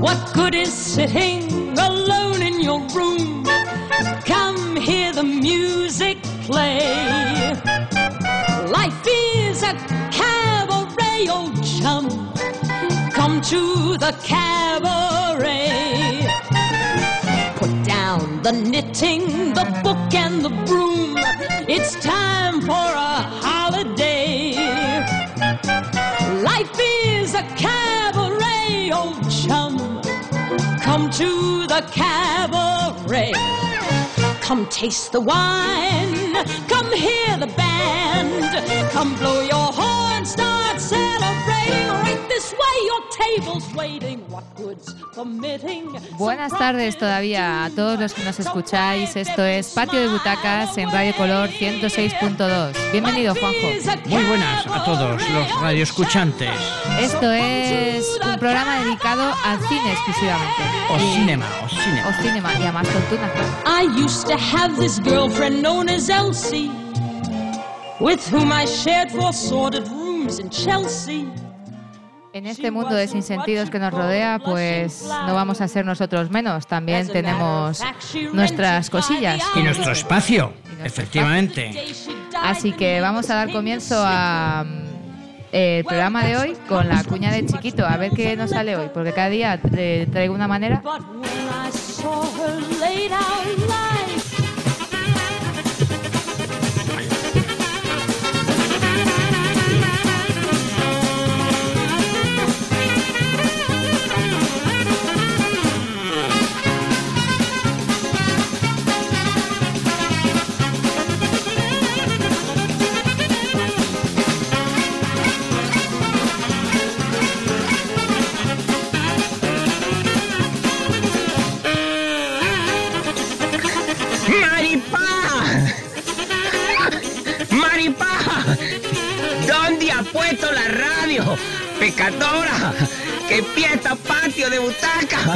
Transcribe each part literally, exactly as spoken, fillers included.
What good is sitting alone in your room? Come hear the music play. Life is a cabaret, old chum. Come to the cabaret. Put down the knitting, the book and the broom. It's time for a holiday. Life is a cabaret, old chum. Come to the cabaret. Come taste the wine. Come hear the band. Come blow your horn, start celebrating. Right this way, your table's waiting. What good's permitting? Buenas tardes todavía a todos los que nos escucháis. Esto es Patio de Butacas en Radio Color ciento seis punto dos. Bienvenido, Juanjo. Muy buenas a todos los radioescuchantes. Esto es un programa dedicado al cine exclusivamente. O y... cinema, o cinema. O cinema, y a más fortuna. I used to have this girlfriend known as Elsie, with whom I shared four sordid rooms in Chelsea. En este mundo de sinsentidos que nos rodea, pues no vamos a ser nosotros menos. También tenemos nuestras cosillas. Y nuestro espacio, y nuestro efectivamente. Espacio. Así que vamos a dar comienzo a eh, el programa de hoy con la cuña de Chiquito. A ver qué nos sale hoy, porque cada día eh, traigo una manera. Puesto la radio, pecadora, que empieza Patio de Butaca.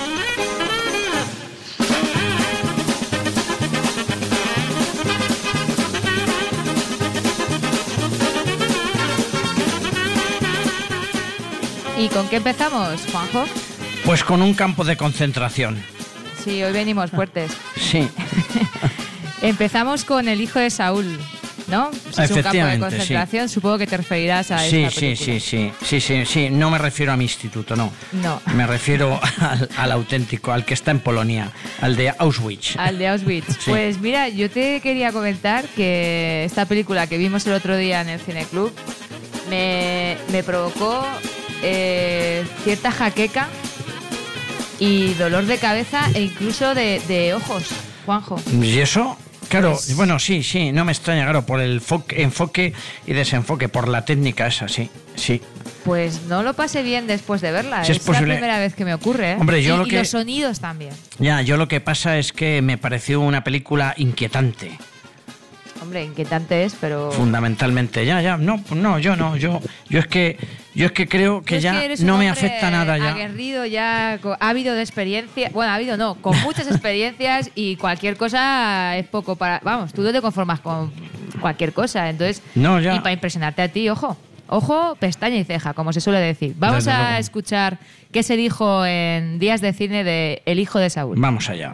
¿Y con qué empezamos, Juanjo? Pues con un campo de concentración. Sí, hoy venimos fuertes. Sí. Empezamos con El hijo de Saúl, ¿no? Si es un campo de concentración, sí. Supongo que te referirás a sí, esta película. Sí, sí, sí, sí, sí, sí. No me refiero a mi instituto, no. No. Me refiero al, al auténtico, al que está en Polonia, al de Auschwitz. Al de Auschwitz. Sí. Pues mira, yo te quería comentar que esta película que vimos el otro día en el Cineclub me, me provocó eh, cierta jaqueca y dolor de cabeza e incluso de, de ojos, Juanjo. ¿Y eso? Claro, pues, bueno, sí, sí, no me extraña, claro, por el enfoque, enfoque y desenfoque, por la técnica esa, sí, sí. Pues no lo pasé bien después de verla, si es, es posible. La primera vez que me ocurre, ¿eh? Hombre, yo y, lo y que... los sonidos también. Ya, yo lo que pasa es que me pareció una película inquietante. Hombre, inquietante es, pero... Fundamentalmente, ya, ya, no, no, yo no, yo, yo es que, yo es que creo que ya que no me afecta nada ya. Aguerrido ya, ha habido de experiencia, bueno, ha habido no, con muchas experiencias y cualquier cosa es poco para, vamos, tú no te conformas con cualquier cosa, entonces, no, ya. Y para impresionarte a ti, ojo, ojo, pestaña y ceja, como se suele decir. Vamos Desde a luego. escuchar qué se dijo en Días de Cine de El hijo de Saúl. Vamos allá.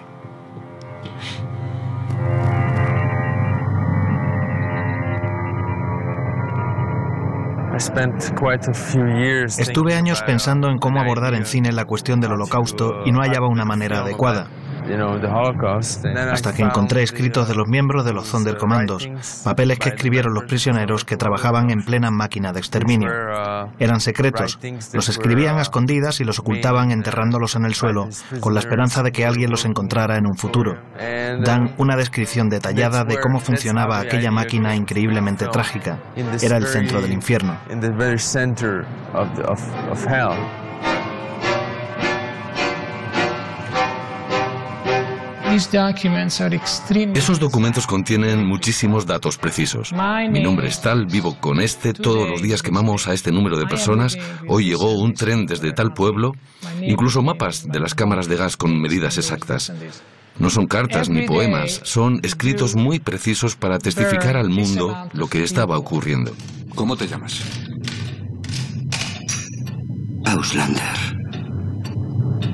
Estuve años pensando en cómo abordar en cine la cuestión del Holocausto y no hallaba una manera adecuada. Hasta que encontré escritos de los miembros de los Sonderkommandos, papeles que escribieron los prisioneros que trabajaban en plena máquina de exterminio. Eran secretos, los escribían a escondidas y los ocultaban enterrándolos en el suelo, con la esperanza de que alguien los encontrara en un futuro. Dan una descripción detallada de cómo funcionaba aquella máquina increíblemente trágica. Era el centro del infierno. Esos documentos contienen muchísimos datos precisos. Mi nombre es tal, vivo con este, todos los días quemamos a este número de personas, hoy llegó un tren desde tal pueblo, incluso mapas de las cámaras de gas con medidas exactas. No son cartas ni poemas, son escritos muy precisos para testificar al mundo lo que estaba ocurriendo. ¿Cómo te llamas? Auslander.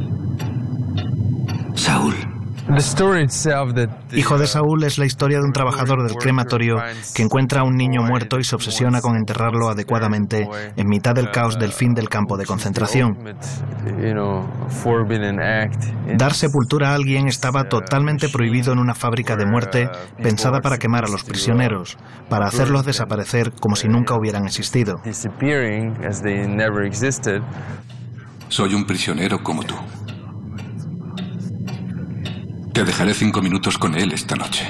Hijo de Saúl es la historia de un trabajador del crematorio que encuentra a un niño muerto y se obsesiona con enterrarlo adecuadamente en mitad del caos del fin del campo de concentración. Dar sepultura a alguien estaba totalmente prohibido en una fábrica de muerte pensada para quemar a los prisioneros, para hacerlos desaparecer como si nunca hubieran existido. Soy un prisionero como tú. Te dejaré cinco minutos con él esta noche.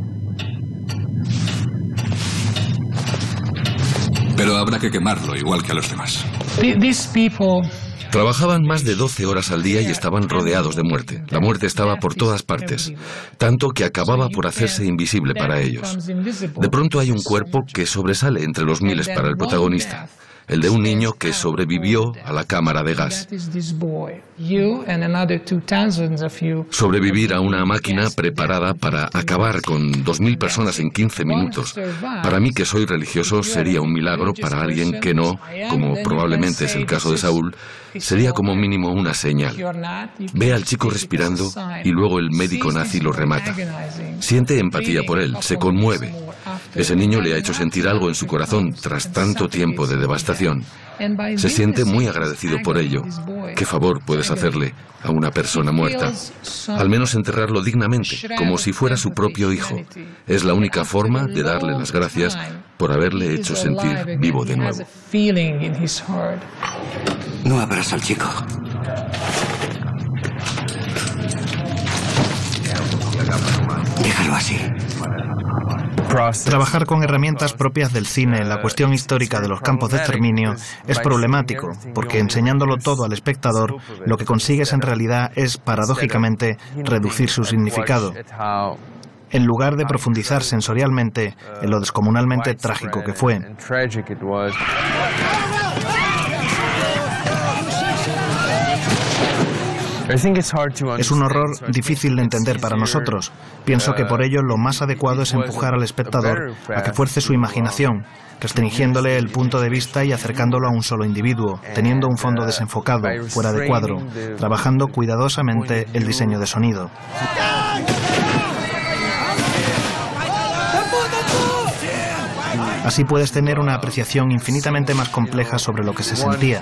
Pero habrá que quemarlo igual que a los demás. Trabajaban más de doce horas al día y estaban rodeados de muerte. La muerte estaba por todas partes, tanto que acababa por hacerse invisible para ellos. De pronto hay un cuerpo que sobresale entre los miles para el protagonista. El de un niño que sobrevivió a la cámara de gas. Sobrevivir a una máquina preparada para acabar con dos mil personas en quince minutos. Para mí, que soy religioso, sería un milagro. Para alguien que no, como probablemente es el caso de Saúl, sería como mínimo una señal. Ve al chico respirando y luego el médico nazi lo remata. Siente empatía por él, se conmueve. Ese niño le ha hecho sentir algo en su corazón tras tanto tiempo de devastación. Se siente muy agradecido por ello. ¿Qué favor puedes hacerle a una persona muerta? Al menos enterrarlo dignamente, como si fuera su propio hijo. Es la única forma de darle las gracias por haberle hecho sentir vivo de nuevo. No abras al chico. Déjalo así. Trabajar con herramientas propias del cine en la cuestión histórica de los campos de exterminio es problemático, porque enseñándolo todo al espectador, lo que consigues en realidad es, paradójicamente, reducir su significado, en lugar de profundizar sensorialmente en lo descomunalmente trágico que fue. Es un horror difícil de entender para nosotros. Pienso que por ello lo más adecuado es empujar al espectador a que fuerce su imaginación, restringiéndole el punto de vista y acercándolo a un solo individuo, teniendo un fondo desenfocado, fuera de cuadro, trabajando cuidadosamente el diseño de sonido. Así puedes tener una apreciación infinitamente más compleja sobre lo que se sentía.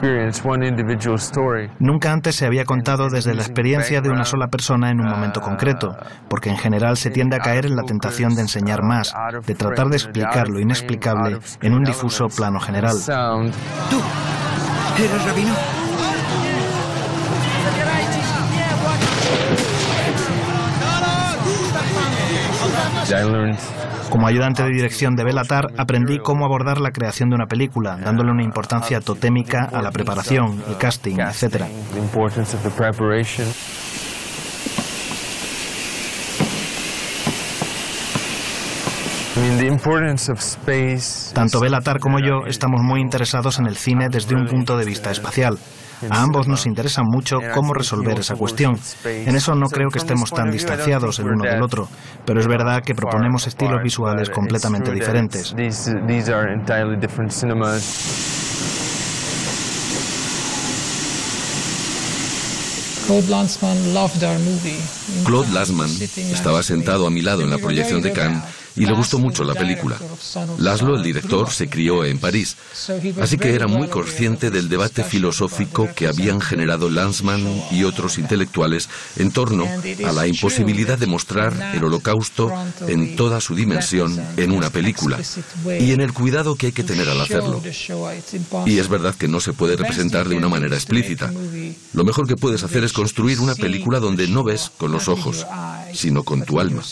Nunca antes se había contado desde la experiencia de una sola persona en un momento concreto, porque en general se tiende a caer en la tentación de enseñar más, de tratar de explicar lo inexplicable en un difuso plano general. ¿Tú eres rabino? Como ayudante de dirección de Béla Tarr, aprendí cómo abordar la creación de una película, dándole una importancia totémica a la preparación, el casting, etcétera. Tanto Béla Tarr como yo estamos muy interesados en el cine desde un punto de vista espacial. A ambos nos interesa mucho cómo resolver esa cuestión. En eso no creo que estemos tan distanciados el uno del otro, pero es verdad que proponemos estilos visuales completamente diferentes. Claude Lanzmann estaba sentado a mi lado en la proyección de Cannes y le gustó mucho la película. Laszlo, el director, se crió en París, así que era muy consciente del debate filosófico que habían generado Lanzmann y otros intelectuales en torno a la imposibilidad de mostrar el Holocausto en toda su dimensión en una película y en el cuidado que hay que tener al hacerlo. Y es verdad que no se puede representar de una manera explícita. Lo mejor que puedes hacer es construir una película donde no ves con los ojos, sino con tu alma.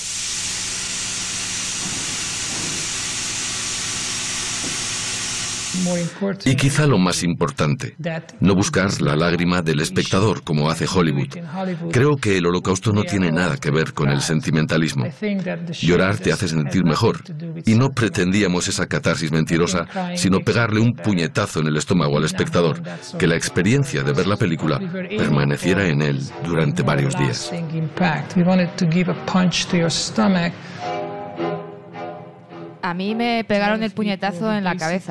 Y quizá lo más importante, no buscar la lágrima del espectador como hace Hollywood. Creo que el Holocausto no tiene nada que ver con el sentimentalismo. Llorar te hace sentir mejor. Y no pretendíamos esa catarsis mentirosa, sino pegarle un puñetazo en el estómago al espectador, que la experiencia de ver la película permaneciera en él durante varios días. A mí me pegaron el puñetazo en la cabeza.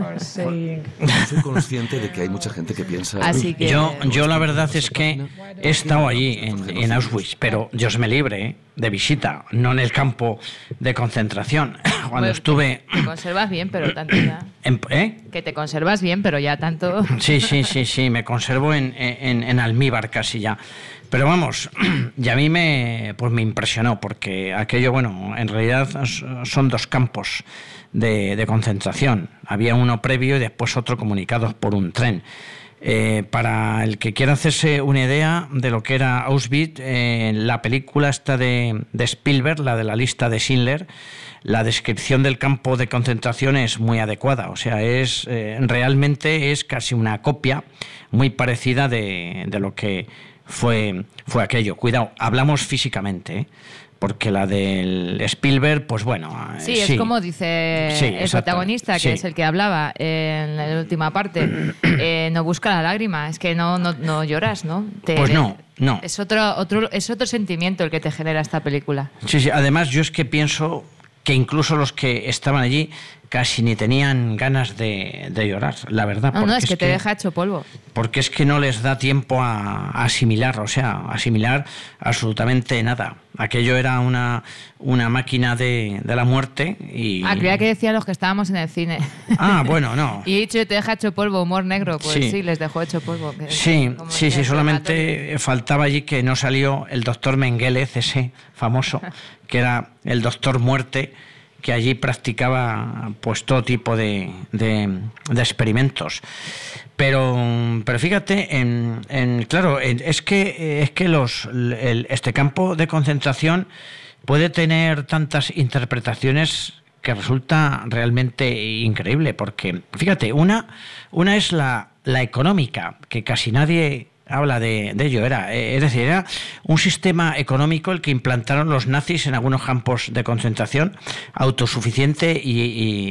Soy consciente de que hay mucha gente que piensa... Así que... Yo, yo la verdad es que he estado allí, en, en Auschwitz, pero Dios me libre, ¿eh? De visita, no en el campo de concentración. Cuando pues, estuve... Te conservas bien, pero tanto ya... ¿Eh? Que te conservas bien, pero ya tanto... Sí, sí, sí, sí, me conservo en, en, en almíbar casi ya. Pero vamos, y a mí me, pues me impresionó, porque aquello, bueno, en realidad son dos campos de, de concentración. Había uno previo y después otro comunicados por un tren. Eh, para el que quiera hacerse una idea de lo que era Auschwitz, eh, la película esta de, de Spielberg, la de la lista de Schindler, la descripción del campo de concentración es muy adecuada. O sea, es eh, realmente es casi una copia muy parecida de, de lo que fue, fue aquello. Cuidado, hablamos físicamente, ¿eh? Porque la del Spielberg, pues bueno... Sí, eh, es sí. como dice Sí, el protagonista, que sí. es el que hablaba en la última parte, eh, no busca la lágrima, es que no, no, no lloras, ¿no? Te, Pues no, no. Es otro, otro, es otro sentimiento el que te genera esta película. Sí, sí, además yo es que pienso que incluso los que estaban allí casi ni tenían ganas de, de llorar, la verdad. No, no, es, es que te deja hecho polvo. Porque es que no les da tiempo a, a asimilar, o sea, asimilar absolutamente nada. Aquello era una, una máquina de, de la muerte y... Ah, creía que decían los que estábamos en el cine. Ah, bueno, no. Y he dicho, te deja hecho polvo, humor negro, pues sí, Sí. les dejó hecho polvo. Que- Sí, como sí, decía sí, el solamente faltaba allí que no salió el doctor Mengele, ese famoso, que era el doctor muerte, que allí practicaba pues todo tipo de, de, de experimentos. Pero, pero fíjate, en, en, claro, en, es que es que los el, este campo de concentración puede tener tantas interpretaciones que resulta realmente increíble, porque fíjate, una, una es la, la económica, que casi nadie habla de, de ello. Era, es decir, era un sistema económico el que implantaron los nazis en algunos campos de concentración, autosuficiente y,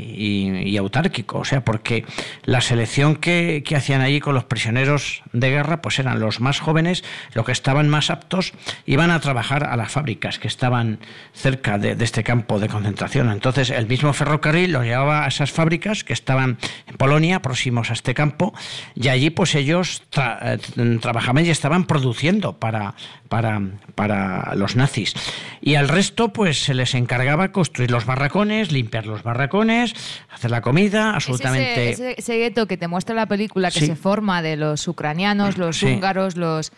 y, y, y autárquico. O sea, porque la selección que, que hacían allí con los prisioneros de guerra, pues eran los más jóvenes, los que estaban más aptos, iban a trabajar a las fábricas que estaban cerca de, de este campo de concentración. Entonces, el mismo ferrocarril los llevaba a esas fábricas que estaban en Polonia, próximos a este campo, y allí pues ellos tra trabajaban y estaban produciendo para, para, para los nazis. Y al resto pues se les encargaba construir los barracones, limpiar los barracones, hacer la comida, absolutamente... Es ese, ese, ese gueto que te muestra la película que Sí. se forma de los ucranianos, los Sí. húngaros, los...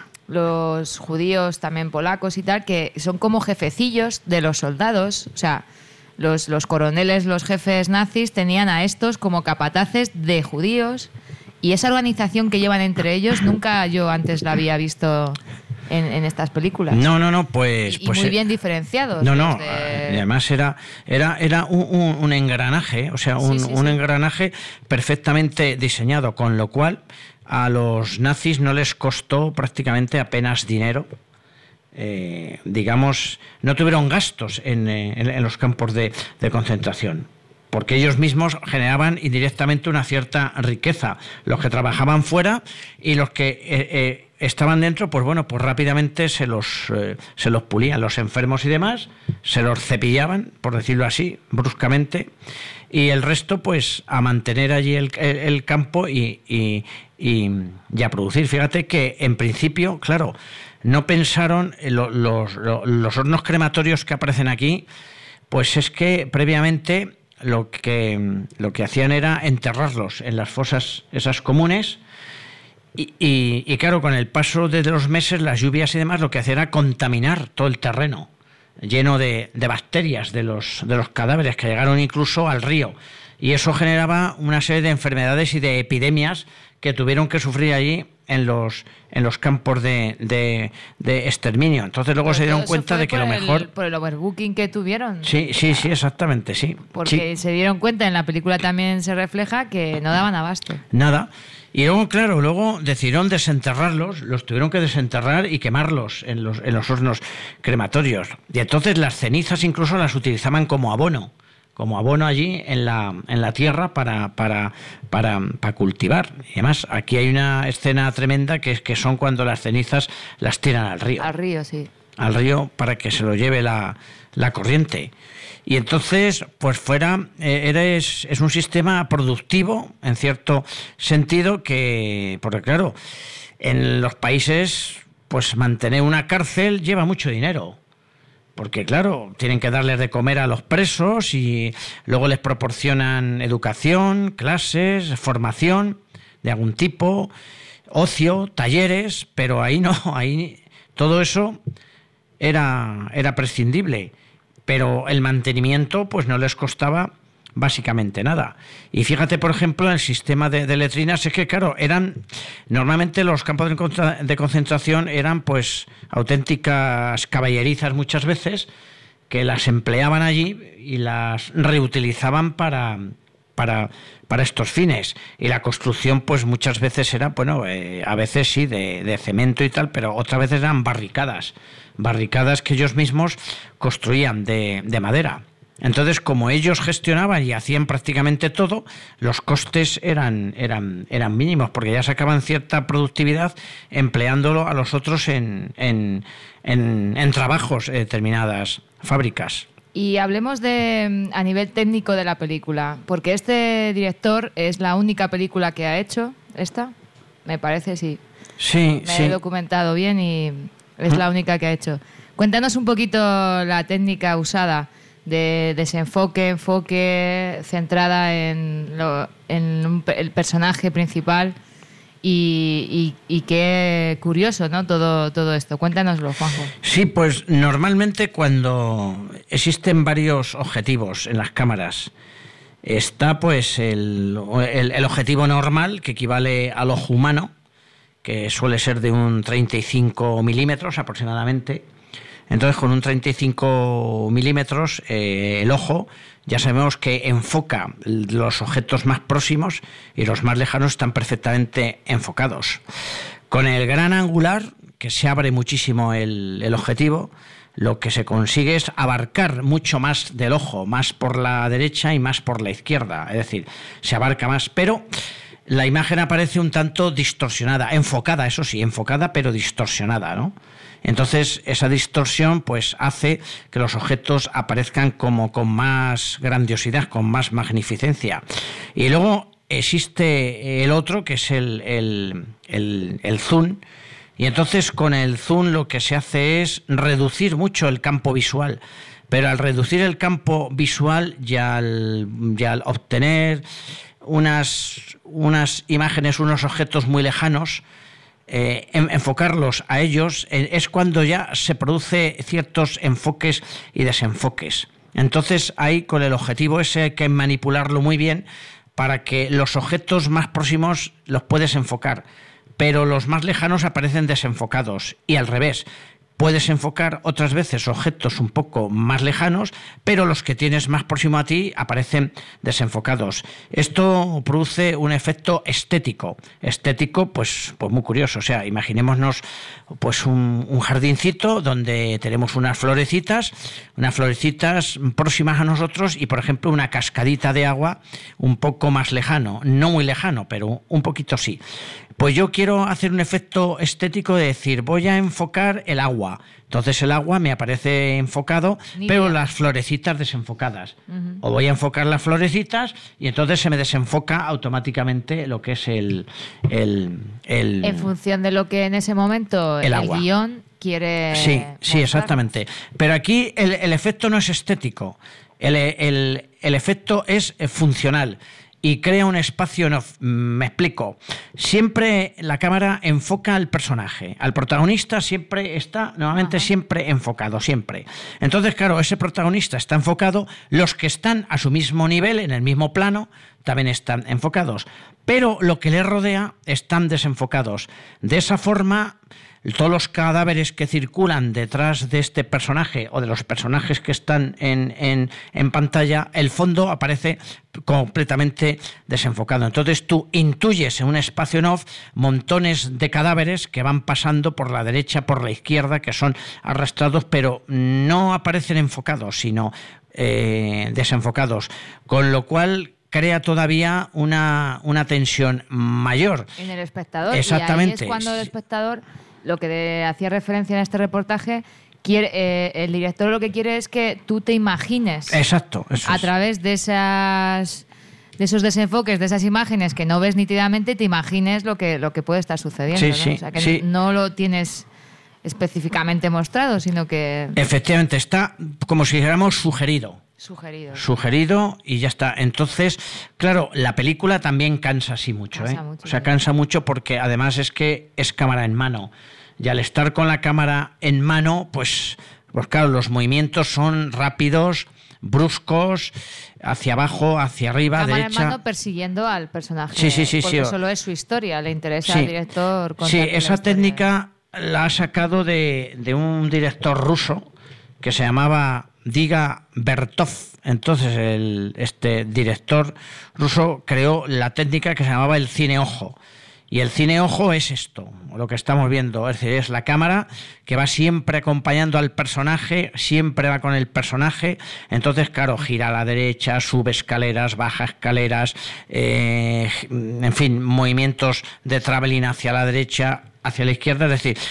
los judíos, también polacos y tal, que son como jefecillos de los soldados. O sea, los, los coroneles, los jefes nazis tenían a estos como capataces de judíos, y esa organización que llevan entre ellos nunca yo antes la había visto en, en estas películas. No, no, no, pues... Y, y pues, muy eh, bien diferenciados. No, no, desde- y además era, era, era un, un, un engranaje, o sea, un, Sí, sí, un sí. engranaje perfectamente diseñado, con lo cual a los nazis no les costó prácticamente apenas dinero. Eh, digamos, no tuvieron gastos en, eh, en, en los campos de, de concentración, porque ellos mismos generaban indirectamente una cierta riqueza. Los que trabajaban fuera y los que eh, eh, estaban dentro, pues bueno, pues rápidamente se los, eh, se los pulían. Los enfermos y demás se los cepillaban, por decirlo así, bruscamente, y el resto, pues a mantener allí el, el, el campo y, y, y, y a producir. Fíjate que en principio, claro, no pensaron en lo, los, los, los hornos crematorios que aparecen aquí, pues es que previamente lo que, lo que hacían era enterrarlos en las fosas esas comunes. Y, y, y claro, con el paso de los meses, las lluvias y demás, lo que hacía era contaminar todo el terreno, lleno de, de bacterias de los, de los cadáveres, que llegaron incluso al río. Y eso generaba una serie de enfermedades y de epidemias que tuvieron que sufrir allí en los, en los campos de, de, de exterminio. Entonces luego Pero se dieron todo eso cuenta fue de que por lo el- mejor... por el overbooking que tuvieron. Sí, sí, sí, exactamente, sí. Porque Sí. se dieron cuenta, en la película también se refleja, que no daban abasto. Nada. Y luego, claro, luego decidieron desenterrarlos, los tuvieron que desenterrar y quemarlos en los, en los hornos crematorios. Y entonces las cenizas incluso las utilizaban como abono, como abono allí en la, en la tierra para, para, para, para cultivar. Y además, aquí hay una escena tremenda que es que son cuando las cenizas las tiran al río. Al río, sí. al río para que se lo lleve la, la corriente. Y entonces, pues fuera, eh, eres, es un sistema productivo, en cierto sentido, que, porque claro, en los países, pues mantener una cárcel lleva mucho dinero. Porque claro, tienen que darles de comer a los presos y luego les proporcionan educación, clases, formación de algún tipo, ocio, talleres, pero ahí no, ahí todo eso era, era prescindible. Pero el mantenimiento pues no les costaba básicamente nada. Y fíjate, por ejemplo, el sistema de, de letrinas, es que claro, eran normalmente los campos de, contra, de concentración eran pues auténticas caballerizas muchas veces, que las empleaban allí y las reutilizaban para, para, para estos fines. Y la construcción pues muchas veces era, bueno, eh, a veces sí, de, de cemento y tal, pero otras veces eran barricadas, barricadas que ellos mismos construían de, de madera. Entonces, como ellos gestionaban y hacían prácticamente todo, los costes eran, eran, eran mínimos, porque ya sacaban cierta productividad empleándolo a los otros en, en, en, en trabajos de determinadas fábricas. Y hablemos de a nivel técnico de la película, porque este director es la única película que ha hecho, esta, me parece, sí. Sí, me sí. he documentado bien y es ¿Ah? la única que ha hecho. Cuéntanos un poquito la técnica usada de desenfoque, enfoque, centrada en, lo, en un, el personaje principal y, y, y qué curioso, ¿no? Todo, todo esto. Cuéntanoslo, Juanjo. Sí, pues normalmente cuando existen varios objetivos en las cámaras, está pues el, el, el objetivo normal, que equivale al ojo humano, que suele ser de un treinta y cinco milímetros aproximadamente. Entonces, con un treinta y cinco milímetros, eh, el ojo, ya sabemos que enfoca los objetos más próximos y los más lejanos están perfectamente enfocados. Con el gran angular, que se abre muchísimo el, el objetivo, lo que se consigue es abarcar mucho más del ojo, más por la derecha y más por la izquierda. Es decir, se abarca más, pero la imagen aparece un tanto distorsionada, enfocada, eso sí, enfocada, pero distorsionada, ¿no? Entonces, esa distorsión pues hace que los objetos aparezcan como con más grandiosidad, con más magnificencia. Y luego existe el otro, que es el, el, el, el zoom. Y entonces con el zoom lo que se hace es reducir mucho el campo visual. Pero al reducir el campo visual y al, y al obtener unas, unas imágenes, unos objetos muy lejanos, Eh, enfocarlos a ellos, eh, es cuando ya se produce ciertos enfoques y desenfoques. Entonces ahí con el objetivo ese hay que manipularlo muy bien para que los objetos más próximos los puedes enfocar, pero los más lejanos aparecen desenfocados y al revés. Puedes enfocar otras veces objetos un poco más lejanos, pero los que tienes más próximo a ti aparecen desenfocados. Esto produce un efecto estético. Estético, pues, pues muy curioso. O sea, imaginémonos pues un, un jardincito donde tenemos unas florecitas, unas florecitas próximas a nosotros y, por ejemplo, una cascadita de agua un poco más lejano. No muy lejano, pero un poquito sí. Pues yo quiero hacer un efecto estético de decir, voy a enfocar el agua. Entonces el agua me aparece enfocado, Ni pero bien. Las florecitas desenfocadas. Uh-huh. O voy a enfocar las florecitas y entonces se me desenfoca automáticamente lo que es el... el, el en función de lo que en ese momento el, el guión quiere... Sí, mostrar. Sí, exactamente. Pero aquí el, el efecto no es estético. El, el, el efecto es funcional. Y crea un espacio, no, me explico. Siempre la cámara enfoca al personaje, al protagonista siempre está, normalmente Ajá. siempre enfocado, siempre. Entonces, claro, ese protagonista está enfocado, los que están a su mismo nivel, en el mismo plano, también están enfocados. Pero lo que les rodea están desenfocados. De esa forma, todos los cadáveres que circulan detrás de este personaje o de los personajes que están en, en, en pantalla, el fondo aparece completamente desenfocado. Entonces tú intuyes en un espacio en off montones de cadáveres que van pasando por la derecha, por la izquierda, que son arrastrados, pero no aparecen enfocados, sino eh, desenfocados. Con lo cual crea todavía una, una tensión mayor. En el espectador. Exactamente. Y ahí es cuando el espectador, lo que de, hacía referencia en este reportaje, quiere, eh, el director lo que quiere es que tú te imagines. Exacto, eso a es. través de esas de esos desenfoques, de esas imágenes que no ves nítidamente, te imagines lo que lo que puede estar sucediendo. Sí, ¿no? sí, o sea, que sí. no lo tienes específicamente mostrado, sino que Efectivamente, está como si dijéramos sugerido. sugerido. Sugerido y ya está. Entonces, claro, la película también cansa así mucho, Cansa ¿eh? mucho, o sea, sí. cansa mucho porque además es que es cámara en mano. Y al estar con la cámara en mano, pues, pues claro, los movimientos son rápidos, bruscos, hacia abajo, hacia arriba, Cámara derecha. en mano persiguiendo al personaje. Sí, sí, sí, porque sí. solo es su historia, le interesa Sí. al director. Sí, contarle la esa historia. técnica la ha sacado de, de un director ruso que se llamaba Diga Bertov. Entonces el, este director ruso creó la técnica que se llamaba el cine ojo. Y el cine ojo es esto, lo que estamos viendo, es decir, es la cámara que va siempre acompañando al personaje, siempre va con el personaje, entonces, claro, gira a la derecha, sube escaleras, baja escaleras, eh, en fin, movimientos de traveling hacia la derecha, hacia la izquierda, es decir,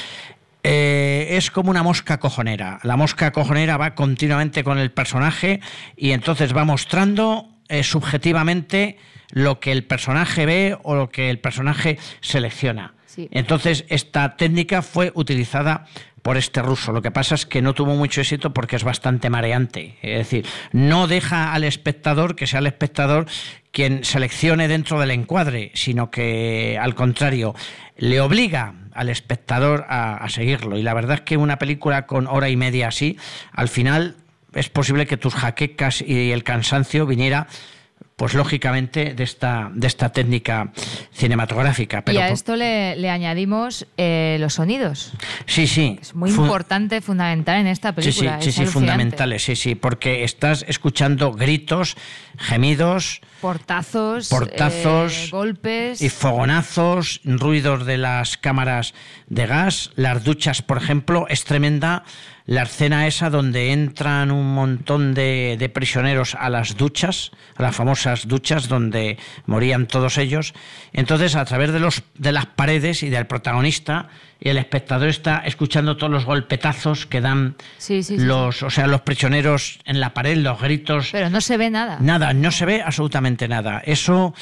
eh, es como una mosca cojonera. La mosca cojonera va continuamente con el personaje y entonces va mostrando eh, subjetivamente lo que el personaje ve o lo que el personaje selecciona. Sí. Entonces, esta técnica fue utilizada por este ruso. Lo que pasa es que no tuvo mucho éxito porque es bastante mareante. Es decir, no deja al espectador que sea el espectador quien seleccione dentro del encuadre, sino que, al contrario, le obliga al espectador a, a seguirlo. Y la verdad es que una película con hora y media así, al final es posible que tus jaquecas y el cansancio viniera, pues lógicamente, de esta de esta técnica cinematográfica. Pero y a por... esto le, le añadimos eh, los sonidos. Sí, sí. Es muy Fu... importante, fundamental en esta película. Sí, sí, sí, sí, fundamentales, sí, sí, porque estás escuchando gritos, gemidos, portazos, portazos, eh, golpes y fogonazos, ruidos de las cámaras de gas, las duchas, por ejemplo, es tremenda. La escena esa donde entran un montón de, de prisioneros a las duchas, a las famosas duchas donde morían todos ellos. Entonces, a través de los de las paredes y del protagonista, y el espectador está escuchando todos los golpetazos que dan sí, sí, los, sí. o sea, los prisioneros en la pared, los gritos. Pero no se ve nada. Nada, no se ve absolutamente nada. Eso,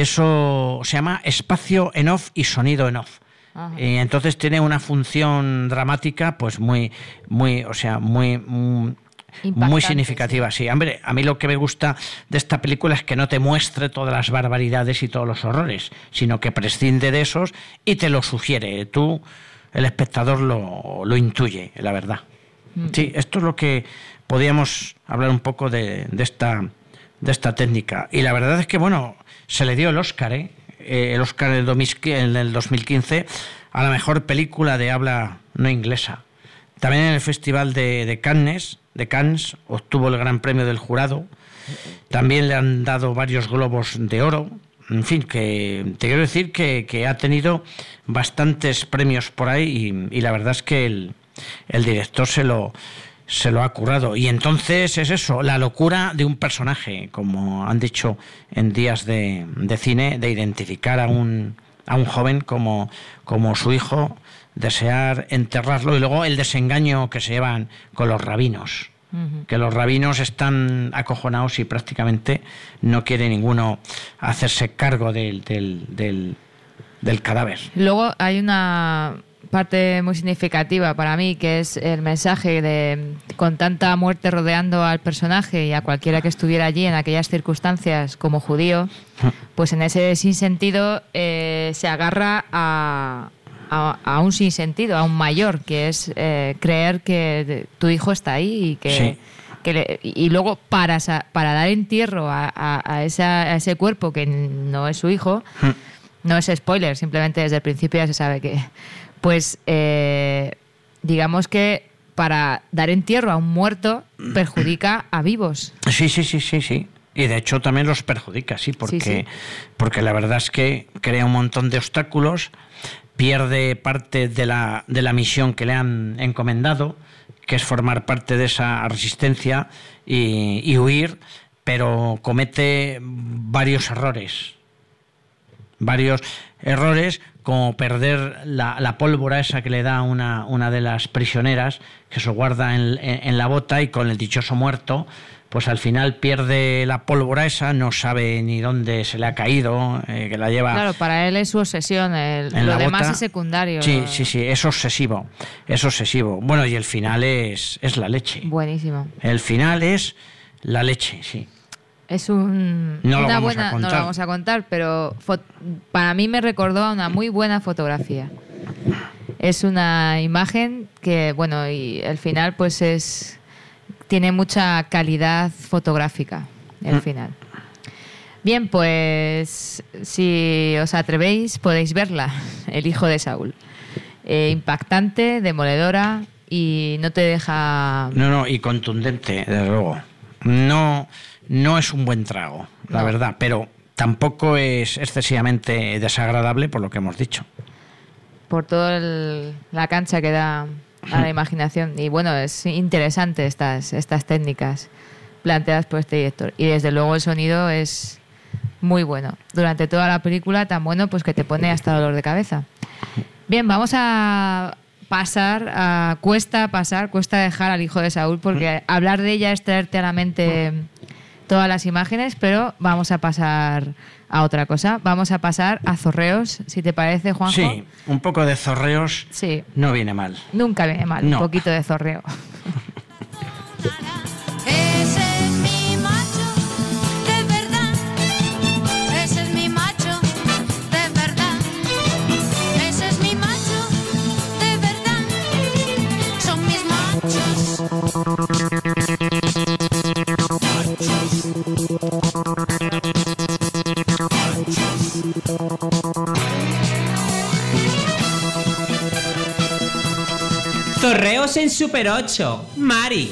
eso se llama espacio en off y sonido en off. Y entonces tiene una función dramática, pues muy, muy, o sea, muy, muy, muy significativa. Sí. sí, hombre, a mí lo que me gusta de esta película es que no te muestre todas las barbaridades y todos los horrores, sino que prescinde de esos y te lo sugiere. Tú, el espectador, lo, lo intuye, la verdad. Mm. Sí, esto es lo que podíamos hablar un poco de, de esta, de esta técnica. Y la verdad es que, bueno, se le dio el Oscar, ¿eh? el Oscar del dos mil quince a la mejor película de habla no inglesa. También en el Festival de, de Cannes, de Cannes obtuvo el Gran Premio del Jurado. También le han dado varios Globos de Oro. En fin, que te quiero decir que, que ha tenido bastantes premios por ahí y, y la verdad es que el, el director se lo... se lo ha currado. Y entonces es eso, la locura de un personaje, como han dicho en Días de, de Cine, de identificar a un, a un joven como, como su hijo, desear enterrarlo y luego el desengaño que se llevan con los rabinos. Uh-huh. Que los rabinos están acojonados y prácticamente no quiere ninguno hacerse cargo del, del, del, del cadáver. Luego hay una parte muy significativa para mí, que es el mensaje de, con tanta muerte rodeando al personaje y a cualquiera que estuviera allí en aquellas circunstancias como judío, pues en ese sinsentido eh, se agarra a, a, a un sinsentido, a un mayor, que es eh, creer que tu hijo está ahí y que... Sí. Que le, y luego para, para dar entierro a, a, a, esa, a ese cuerpo que no es su hijo, no es spoiler, simplemente desde el principio ya se sabe que... Pues eh, digamos que para dar entierro a un muerto perjudica a vivos. Sí, sí, sí, sí, sí. Y de hecho también los perjudica, sí, porque, sí, sí. porque la verdad es que crea un montón de obstáculos, pierde parte de la, de la misión que le han encomendado, que es formar parte de esa resistencia y, y huir, pero comete varios errores. Varios errores como perder la, la pólvora esa que le da una, una de las prisioneras, que se guarda en, en, en la bota, y con el dichoso muerto, pues al final pierde la pólvora esa, no sabe ni dónde se le ha caído, eh, que la lleva... Claro, para él es su obsesión, el, lo demás bota. Es secundario. Sí, sí, sí, es obsesivo, es obsesivo. Bueno, y el final es, es la leche. Buenísimo. El final es la leche, sí. Es un, no una lo buena, no lo vamos a contar, pero fo- para mí me recordó a una muy buena fotografía. Es una imagen que, bueno, y el final pues es... Tiene mucha calidad fotográfica, el final. Bien, pues si os atrevéis podéis verla, El hijo de Saúl. Eh, impactante, demoledora y no te deja... No, no, y contundente, desde luego. No, no es un buen trago, la no. verdad, pero tampoco es excesivamente desagradable por lo que hemos dicho. Por toda la cancha que da... a la imaginación. Y bueno, es interesante estas, estas técnicas planteadas por este director. Y desde luego el sonido es muy bueno. Durante toda la película, tan bueno pues que te pone hasta dolor de cabeza. Bien, vamos a pasar a... Cuesta pasar, cuesta dejar al hijo de Saúl, porque hablar de ella es traerte a la mente todas las imágenes, pero vamos a pasar a otra cosa. Vamos a pasar a Zorreos, si te parece, Juanjo. Sí, un poco de Zorreos sí. no viene mal. Nunca viene mal, no. Un poquito de zorreo. Ese es mi macho, de verdad. Ese es mi macho, de verdad. Ese es mi macho, de verdad. Son mis machos. Zorreos en Super ocho, Mari.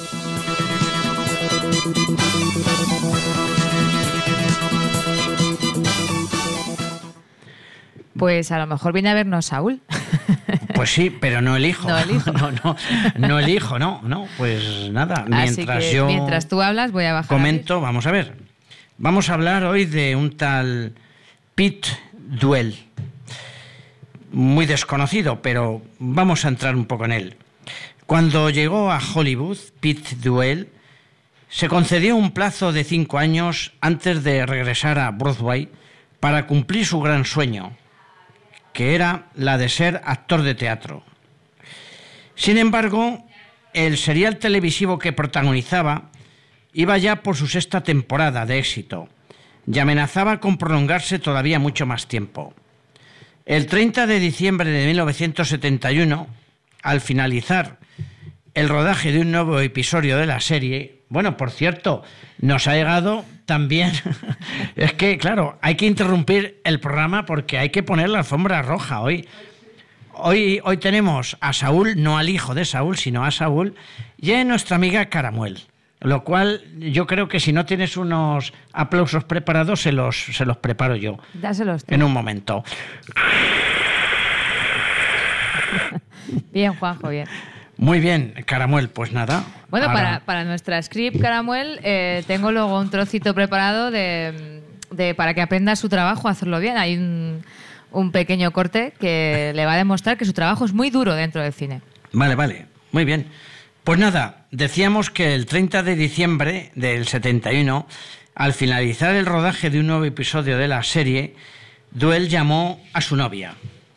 Pues a lo mejor viene a vernos Saúl. Pues sí, pero no el hijo. No el hijo. No, no, no el hijo, no, no. Pues nada, mientras Así que, yo mientras tú hablas, voy a bajar. Comento, a vamos a ver. Vamos a hablar hoy de un tal Pete Duell. Muy desconocido, pero vamos a entrar un poco en él. Cuando llegó a Hollywood, Pete Duell se concedió un plazo de cinco años antes de regresar a Broadway para cumplir su gran sueño, que era la de ser actor de teatro. Sin embargo, el serial televisivo que protagonizaba iba ya por su sexta temporada de éxito y amenazaba con prolongarse todavía mucho más tiempo. El treinta de diciembre de mil novecientos setenta y uno, al finalizar el rodaje de un nuevo episodio de la serie, bueno, por cierto, nos ha llegado también, es que claro, hay que interrumpir el programa porque hay que poner la alfombra roja hoy. Hoy, hoy tenemos a Saúl, no al hijo de Saúl, sino a Saúl, y a nuestra amiga Caramuel. Lo cual yo creo que si no tienes unos aplausos preparados, se los, se los preparo yo. Dáselos tú. En un momento. Bien, Juanjo, bien. Muy bien, Caramuel, pues nada. Bueno, ahora... para, para nuestra script, Caramuel, eh, tengo luego un trocito preparado de, de para que aprenda su trabajo a hacerlo bien. Hay un, un pequeño corte que le va a demostrar que su trabajo es muy duro dentro del cine. Vale, vale, muy bien. Pues nada, decíamos que el treinta de diciembre del setenta y uno, al finalizar el rodaje de un nuevo episodio de la serie, Duell llamó a su novia,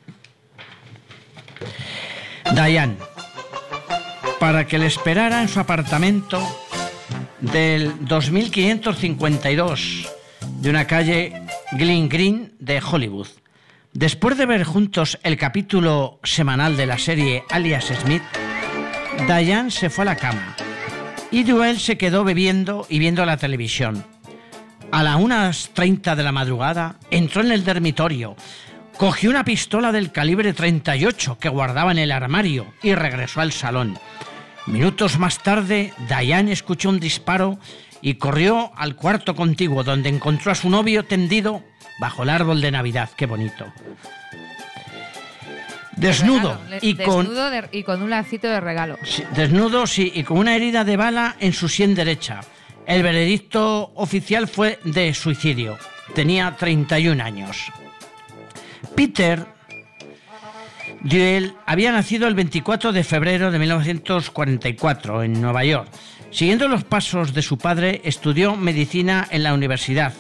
Diane, para que le esperara en su apartamento del dos mil quinientos cincuenta y dos de una calle Glen Green de Hollywood. Después de ver juntos el capítulo semanal de la serie Alias Smith, Diane se fue a la cama y Duell se quedó bebiendo y viendo la televisión. A las una treinta de la madrugada entró en el dormitorio, cogió una pistola del calibre treinta y ocho que guardaba en el armario y regresó al salón. Minutos más tarde, Diane escuchó un disparo y corrió al cuarto contiguo, donde encontró a su novio tendido bajo el árbol de Navidad. ¡Qué bonito! Desnudo, regalo, y, con, desnudo de, y con un lacito de regalo. Sí, desnudo, sí, y con una herida de bala en su sien derecha. El veredicto oficial fue de suicidio. Tenía treinta y un años. Peter Duell había nacido el veinticuatro de febrero de mil novecientos cuarenta y cuatro en Nueva York. Siguiendo los pasos de su padre, estudió medicina en la universidad.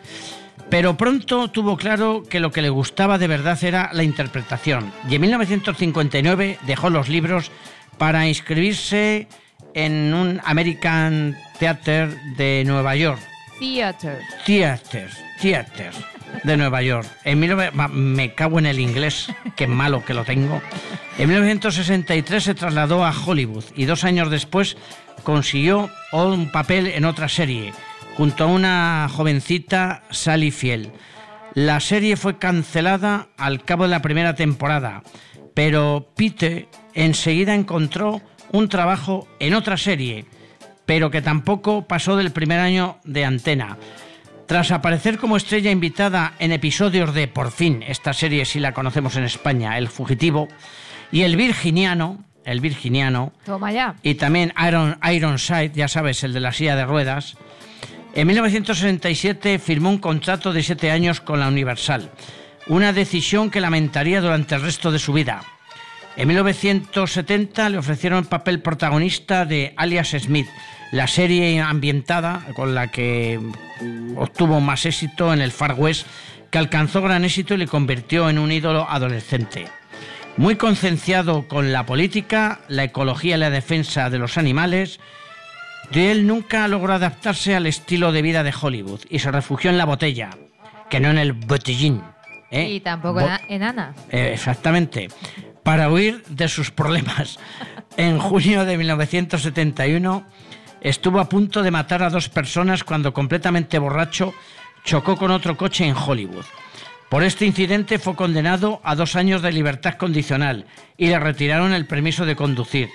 Pero pronto tuvo claro que lo que le gustaba de verdad era la interpretación. Y en mil novecientos cincuenta y nueve dejó los libros para inscribirse en un American Theatre de Nueva York. Theater. Theater, Theater de Nueva York. En mil nove... Me cago en el inglés, qué malo que lo tengo. En mil novecientos sesenta y tres se trasladó a Hollywood y dos años después consiguió un papel en otra serie, junto a una jovencita, Sally Field. La serie fue cancelada al cabo de la primera temporada, pero Pete enseguida encontró un trabajo en otra serie, pero que tampoco pasó del primer año de antena. Tras aparecer como estrella invitada en episodios de Por fin, esta serie sí la conocemos en España, El Fugitivo, y El Virginiano, El Virginiano, Toma ya. y también Iron, Ironside, ya sabes, el de la silla de ruedas, en mil novecientos sesenta y siete firmó un contrato de siete años con la Universal, una decisión que lamentaría durante el resto de su vida. En mil novecientos setenta le ofrecieron el papel protagonista de Alias Smith, la serie ambientada con la que obtuvo más éxito en el Far West, que alcanzó gran éxito y le convirtió en un ídolo adolescente. Muy concienciado con la política, la ecología y la defensa de los animales, Duell nunca logró adaptarse al estilo de vida de Hollywood y se refugió en la botella, que no en el botellín. ¿eh? Y tampoco Bo- en Ana. Eh, exactamente, para huir de sus problemas. En junio de mil novecientos setenta y uno estuvo a punto de matar a dos personas cuando, completamente borracho, chocó con otro coche en Hollywood. Por este incidente fue condenado a dos años de libertad condicional y le retiraron el permiso de conducir.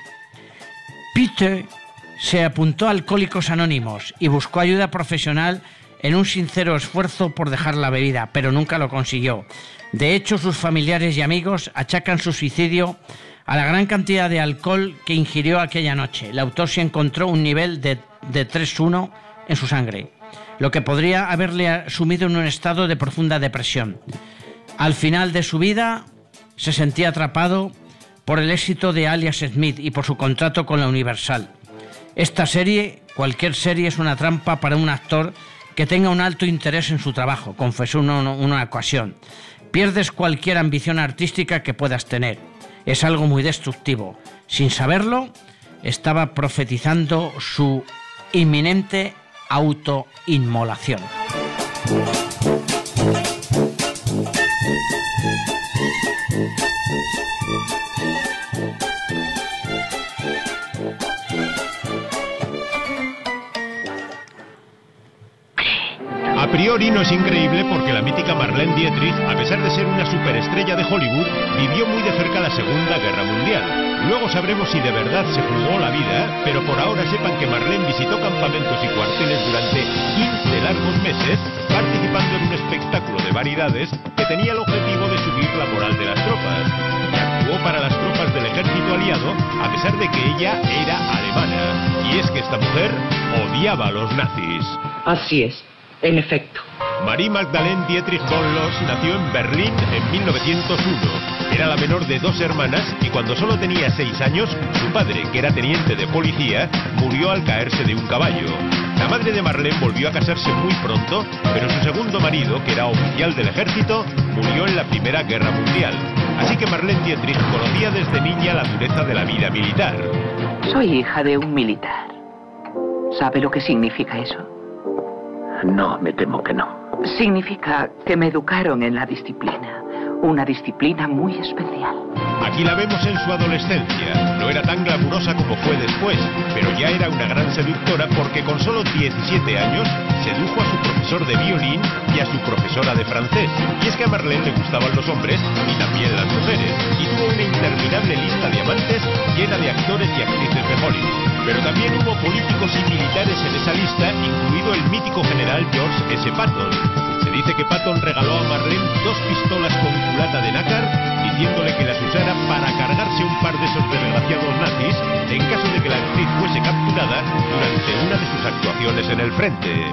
Peter se apuntó a Alcohólicos Anónimos y buscó ayuda profesional en un sincero esfuerzo por dejar la bebida, pero nunca lo consiguió. De hecho, sus familiares y amigos achacan su suicidio a la gran cantidad de alcohol que ingirió aquella noche. La autopsia encontró un nivel de, de tres uno en su sangre, lo que podría haberle sumido en un estado de profunda depresión. Al final de su vida se sentía atrapado por el éxito de Alias Smith y por su contrato con la Universal. Esta serie, cualquier serie, es una trampa para un actor que tenga un alto interés en su trabajo, confesó en una, una ocasión. Pierdes cualquier ambición artística que puedas tener. Es algo muy destructivo. Sin saberlo, estaba profetizando su inminente autoinmolación. A priori no es increíble porque la mítica Marlene Dietrich, a pesar de ser una superestrella de Hollywood, vivió muy de cerca la Segunda Guerra Mundial. Luego sabremos si de verdad se jugó la vida, pero por ahora sepan que Marlene visitó campamentos y cuarteles durante quince largos meses, participando en un espectáculo de variedades que tenía el objetivo de subir la moral de las tropas. Y actuó para las tropas del ejército aliado, a pesar de que ella era alemana. Y es que esta mujer odiaba a los nazis. Así es. En efecto. Marie Magdalene Dietrich von Loos nació en Berlín en mil novecientos uno. Era la menor de dos hermanas y cuando solo tenía seis años, su padre, que era teniente de policía, murió al caerse de un caballo. La madre de Marlene volvió a casarse muy pronto, pero su segundo marido, que era oficial del ejército, murió en la Primera Guerra Mundial. Así que Marlene Dietrich conocía desde niña la dureza de la vida militar. Soy hija de un militar. ¿Sabe lo que significa eso? No, me temo que no. Significa que me educaron en la disciplina. Una disciplina muy especial. Aquí la vemos en su adolescencia. No era tan glamurosa como fue después, pero ya era una gran seductora porque con solo diecisiete años sedujo a su profesor de violín y a su profesora de francés. Y es que a Marlene le gustaban los hombres y también las mujeres, y tuvo una interminable lista de amantes llena de actores y actrices de Hollywood. Pero también hubo políticos y militares en esa lista, incluido el mítico general George S. Patton. Se dice que Patton regaló a Marlene dos pistolas con culata de nácar, diciéndole que las usara para cargarse un par de esos desgraciados nazis en caso de que la actriz fuese capturada durante una de sus actuaciones en el frente.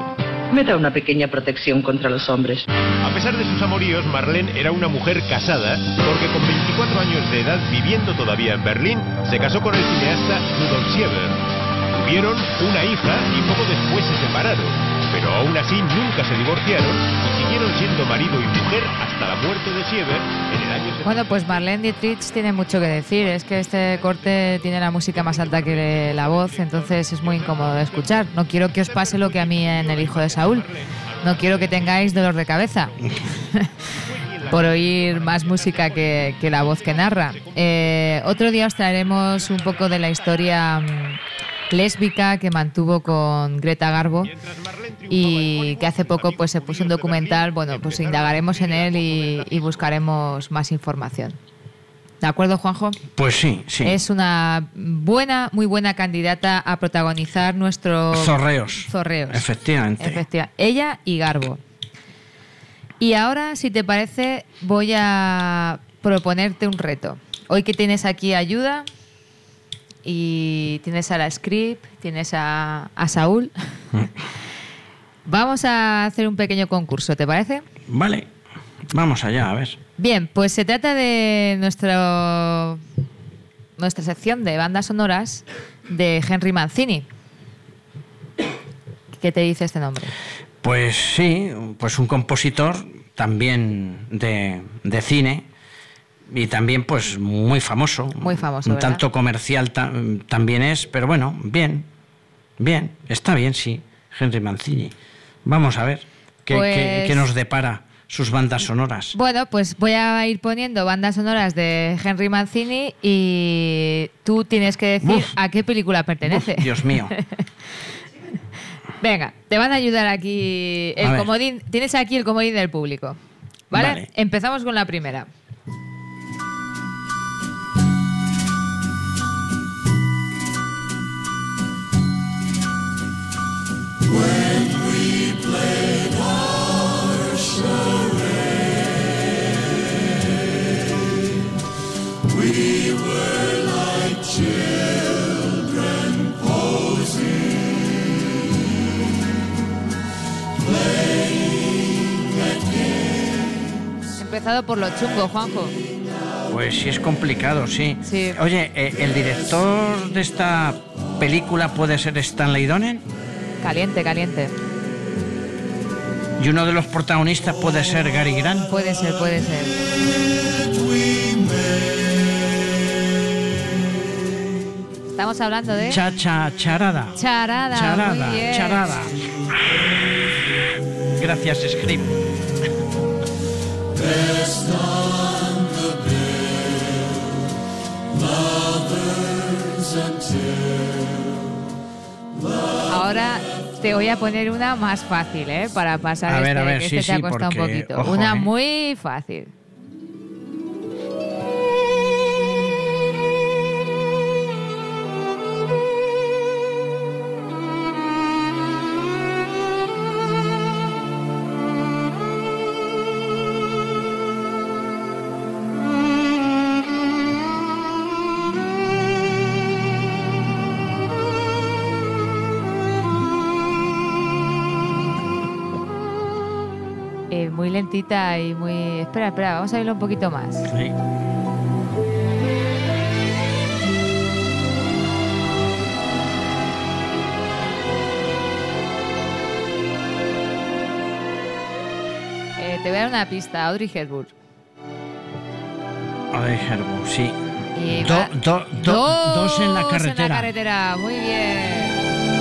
Me da una pequeña protección contra los hombres. A pesar de sus amoríos, Marlene era una mujer casada porque con veinticuatro años de edad, viviendo todavía en Berlín, se casó con el cineasta Rudolf Sieber. Tuvieron una hija y poco después se separaron. Pero aún así nunca se divorciaron y siguieron siendo marido y mujer hasta la muerte de Sieber en el año setenta. Bueno, pues Marlene Dietrich tiene mucho que decir. Es que este corte tiene la música más alta que la voz, entonces es muy incómodo de escuchar. No quiero que os pase lo que a mí en El hijo de Saúl. No quiero que tengáis dolor de cabeza por oír más música que, que la voz que narra. Eh, otro día os traeremos un poco de la historia lésbica que mantuvo con Greta Garbo y que hace poco pues se puso un documental. Bueno, pues indagaremos en él y, y buscaremos más información. ¿De acuerdo, Juanjo? Pues sí, sí. Es una buena, muy buena candidata a protagonizar nuestro... Zorreos. Zorreos. Efectivamente. Efectiva. Ella y Garbo. Y ahora, si te parece, voy a proponerte un reto. Hoy que tienes aquí ayuda y tienes a la script, tienes a, a Saúl, vamos a hacer un pequeño concurso, ¿te parece? Vale, vamos allá, a ver. Bien, pues se trata de nuestro, nuestra sección de bandas sonoras de Henry Mancini. ¿Qué te dice este nombre? Pues sí, pues un compositor también de, de cine y también pues muy famoso. Muy famoso, un ¿verdad? tanto comercial ta también es, pero bueno, bien, bien, está bien, sí, Henry Mancini. Vamos a ver qué, Pues- qué, qué nos depara sus bandas sonoras. Bueno, pues voy a ir poniendo bandas sonoras de Henry Mancini y tú tienes que decir Uf. a qué película pertenece. Uf, Dios mío. Venga, te van a ayudar aquí el A ver. comodín. Tienes aquí el comodín del público. ¿Vale? Vale. Empezamos con la primera. We were like children posing, playing at games. He empezado por lo chungo, Juanjo. Pues sí, es complicado, sí. Sí. Oye, eh, ¿el director de esta película puede ser Stanley Donen? Caliente, caliente. ¿Y uno de los protagonistas puede ser Gary Grant? Puede ser, puede ser. Estamos hablando de... Cha, cha, charada. Charada, Charada, muy bien. charada. Gracias, Script. Best on the bill, lovers until Ahora te voy a poner una más fácil, ¿eh? Para pasar A este, ver, a ver, que sí, este te ha sí, costado un porque, poquito. ojo, una ¿eh? muy fácil. Eh, muy lentita y muy... Espera, espera, vamos a verlo un poquito más. Sí. Eh, te voy a dar una pista, Audrey Hepburn. Audrey Hepburn, sí. Y Do- va- do- do- dos en la Dos en la carretera. carretera, muy bien.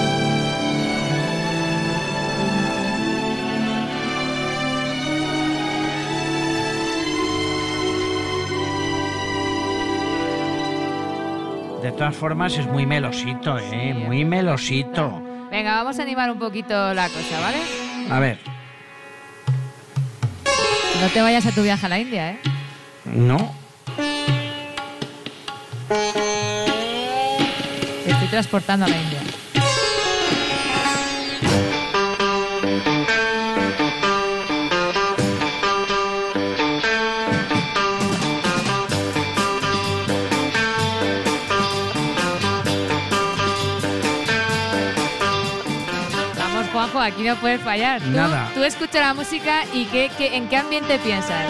De todas formas, es muy melosito, ¿eh? Muy melosito. Venga, vamos a animar un poquito la cosa, ¿vale? A ver, No te vayas a tu viaje a la India, ¿eh? no. Te estoy transportando a la India. Vamos, Juanjo, aquí no puedes fallar. Tú, Nada. tú escuchas la música y qué, qué, ¿en qué ambiente piensas?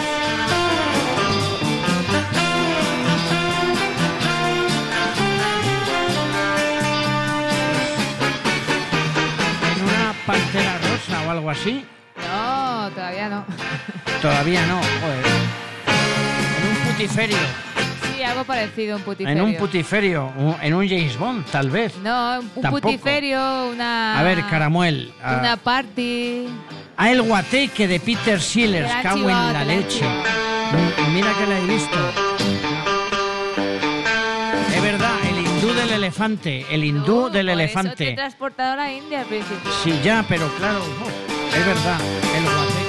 ¿En una pantera rosa o algo así? No, todavía no. Todavía no, joder. En un putiferio. Sí, algo parecido, un putiferio. En un putiferio, un- en un James Bond, tal vez. No, un Tampoco. putiferio, una... A ver, Caramuel. ah, Una party... Ah, el guateque de Peter Sellers, Te la han cago en chivado, la te la han leche. Mm, Mira que la he visto. Es verdad, el hindú del elefante, el hindú del Por eso te he elefante. transportado a la India al principio. Sí, ya, pero claro, oh, es verdad, el guateque.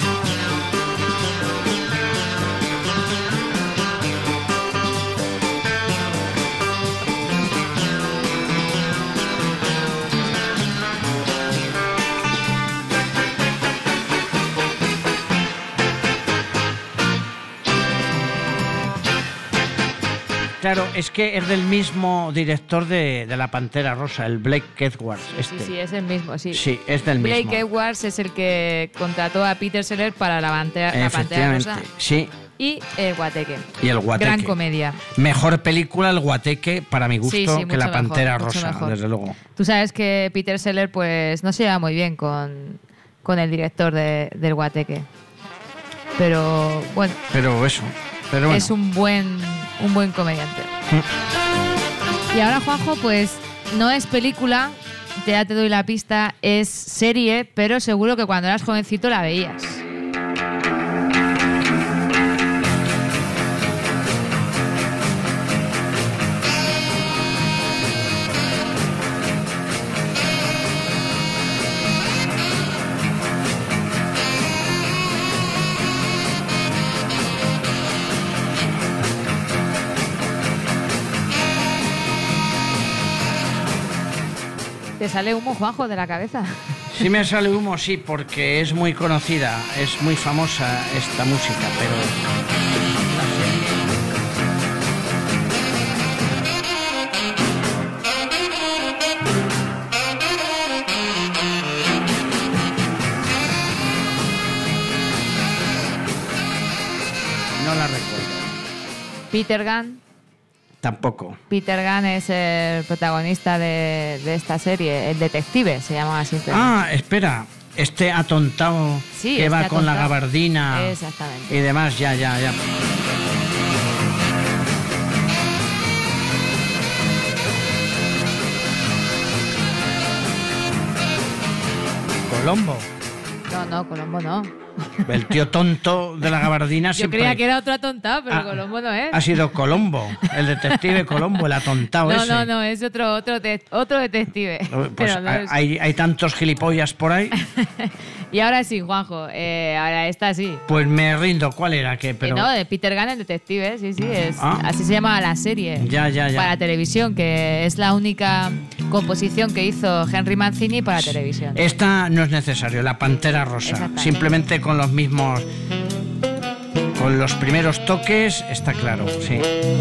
Claro, es que es del mismo director de, de La Pantera Rosa, el Blake Edwards. Este. Sí, sí, es el mismo, sí. Sí, es del Blake mismo. Edwards es el que contrató a Peter Sellers para La Pantera, la Pantera Efectivamente, Rosa sí. y El Guateque. Y el guateque. Gran comedia. Mejor película el guateque, para mi gusto, Sí, sí, que mucho La mejor, Pantera mucho Rosa, mejor. desde luego. Tú sabes que Peter Sellers pues no se lleva muy bien con, con el director de, del Guateque. Pero bueno, Pero eso, pero bueno. es un buen, un buen comediante. Y ahora, Juanjo, pues no es película, ya te doy la pista, es serie, pero seguro que cuando eras jovencito la veías. ¿Te sale humo, Juanjo, de la cabeza? Sí me sale humo, sí, porque es muy conocida, es muy famosa esta música, pero... No la recuerdo. Peter Gunn. Tampoco. Peter Gunn es el protagonista de, de esta serie, el detective, se llama así. Ah, espera, este atontado Sí, que este va con la atontado. gabardina Exactamente. y demás, ya, ya, ya. Colombo, No, no, Colombo no. el tío tonto de la gabardina Yo siempre creía que era otro atontado, pero Ah, Colombo no es. ha sido Colombo, el detective Colombo, el atontado No, ese. no, no, es otro, otro, de- otro detective. Pues Pero no es- hay, hay tantos gilipollas por ahí, Y ahora sí, Juanjo, eh, ahora esta sí. pues me rindo. ¿Cuál era? ¿Qué? Pero... Eh, no, de Peter Gunn, el detective, sí, sí, es, Ah. así se llama la serie. Ya, ya, ya. Para televisión, que es la única composición que hizo Henry Mancini para televisión. Esta no es necesario, La Pantera Rosa. Exactamente. Simplemente con los mismos... Con los primeros toques, está claro, sí.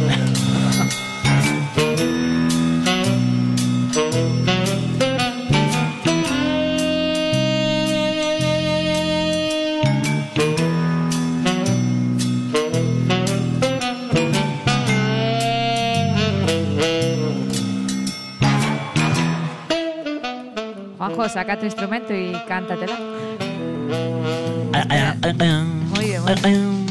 Juanjo, saca tu instrumento y cántatela. Muy bien, muy bien.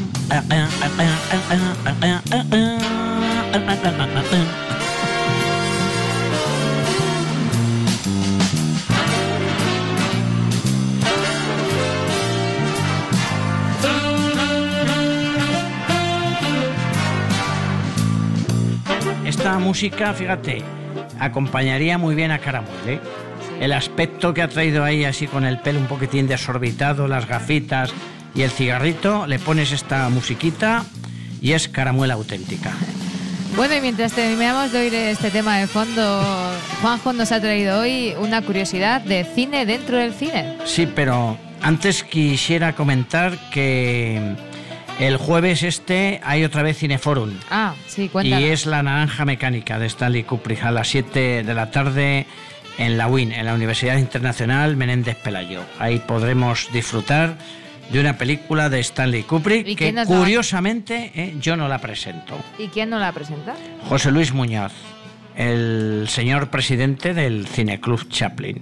Esta música, fíjate, acompañaría muy bien a Caramuel, ¿eh? El aspecto que ha traído ahí, así con el pelo un poquitín desorbitado, las gafitas y el cigarrito, le pones esta musiquita y es Caramuel auténtica. Bueno, y mientras terminamos de oír este tema de fondo, Juanjo nos ha traído hoy una curiosidad de cine dentro del cine. Sí, pero antes quisiera comentar que el jueves este hay otra vez Cineforum. Ah, sí, cuéntanos. Y es La Naranja Mecánica de Stanley Kubrick a las siete de la tarde en la U I N, en la Universidad Internacional Menéndez Pelayo. Ahí podremos disfrutar de una película de Stanley Kubrick que curiosamente eh, yo no la presento. ¿Y quién no la presenta? José Luis Muñoz, el señor presidente del Cineclub Chaplin.